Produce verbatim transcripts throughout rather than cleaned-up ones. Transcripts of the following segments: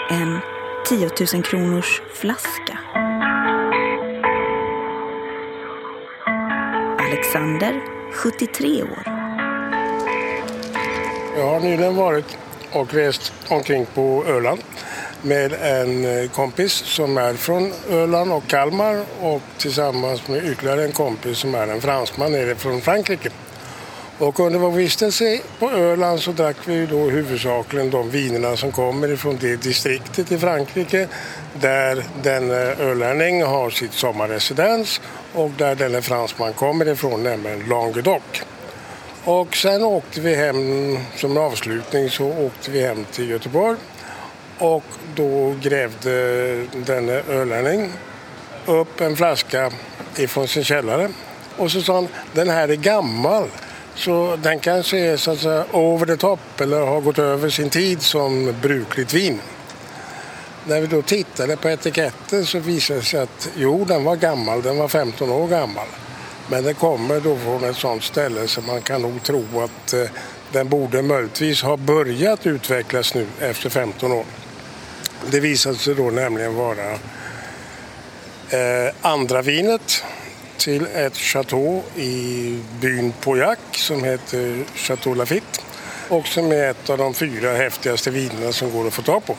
en tiotusen kronors flaska. Alexander, sjuttiotre år. Jag har nyligen varit och rest omkring på Öland med en kompis som är från Öland och Kalmar och tillsammans med ytterligare en kompis som är en fransman nere från Frankrike. Och under vår vistelse på Öland så drack vi då huvudsakligen de vinerna som kommer ifrån det distriktet i Frankrike där den ölänning har sitt sommarresidens och där den fransman kommer ifrån, nämligen Languedoc. Och sen åkte vi hem, som avslutning så åkte vi hem till Göteborg och då grävde den ölänning upp en flaska ifrån sin källare och så sa han, den här är gammal. Så den kanske är så att säga over the top eller har gått över sin tid som brukligt vin. När vi då tittade på etiketten så visade det sig att jo, den var gammal, den var femton år gammal. Men den kommer då från ett sådant ställe så man kan nog tro att eh, den borde möjligtvis ha börjat utvecklas nu efter femton år. Det visade sig då nämligen vara eh, andra vinet till ett chateau i byn Pauillac som heter Chateau Lafite och som är ett av de fyra häftigaste vinerna som går att få tag på.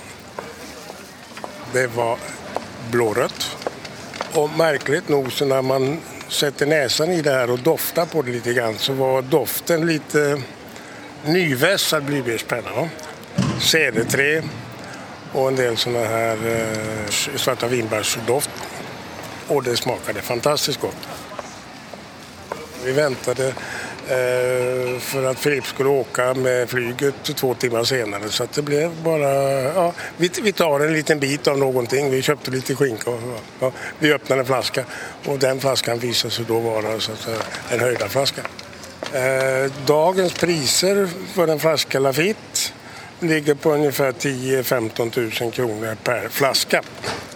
Det var blårött och märkligt nog så när man sätter näsan i det här och doftar på det lite grann så var doften lite nyvässad, blir det spännande. Cederträ och en del såna här eh, svarta vinbärsdoft. Och det smakade fantastiskt gott. Vi väntade eh, för att Filip skulle åka med flyget två timmar senare. Så att det blev bara, ja, vi, vi tar en liten bit av någonting. Vi köpte lite skinka och ja, vi öppnade en flaska. Och den flaskan visade sig då vara så att säga, en höjda flaska. Eh, dagens priser för en flaska Lafite ligger på ungefär tio till femton tusen kronor per flaska.